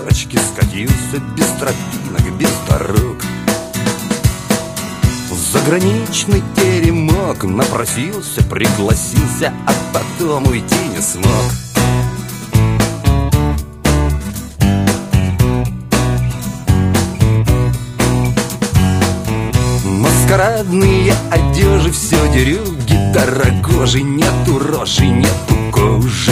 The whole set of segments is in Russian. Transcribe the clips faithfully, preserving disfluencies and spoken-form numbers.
горочки скатился без тропинок, без дорог. В заграничный теремок напросился, пригласился, а потом уйти не смог. Маскарадные одежи, все дерюги дорогожи, нету рожи, нету кожи.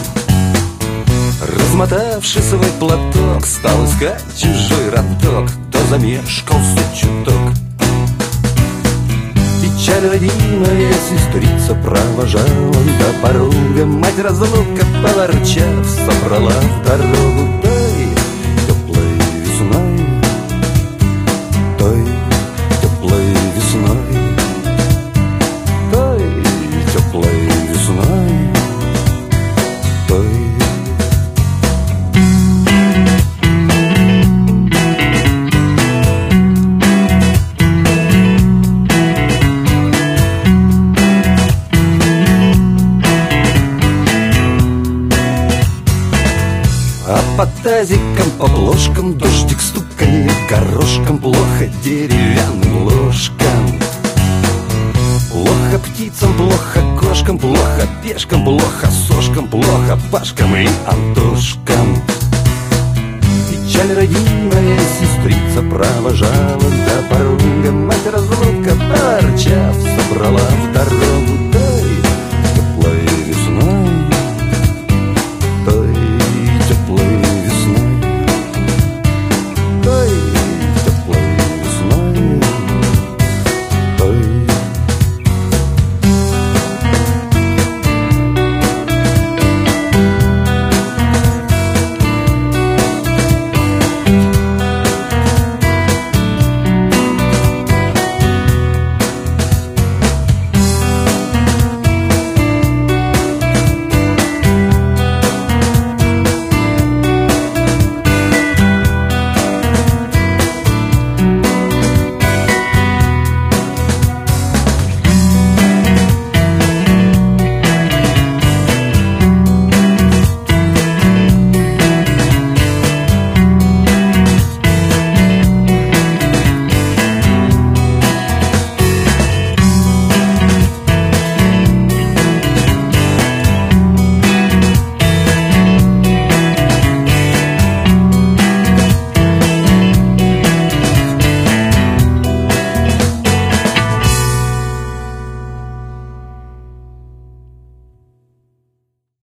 Размотавший свой платок, стал искать чужой родок, то замешкался чуток. Печаль родимая сестрица провожала до порога, мать разлука, поворчав, собрала в дорогу. Той теплой весной, той теплой весной, той теплой весной, той. А по тазикам, по плошкам дождик стукает горошком, плохо деревянным ложкам. Плохо птицам, плохо кошкам, плохо пешкам, плохо сошкам, плохо Пашкам и Антошкам. Печаль родимая сестрица провожала до порога, мать разлука, поворчав, собрала в дорогу.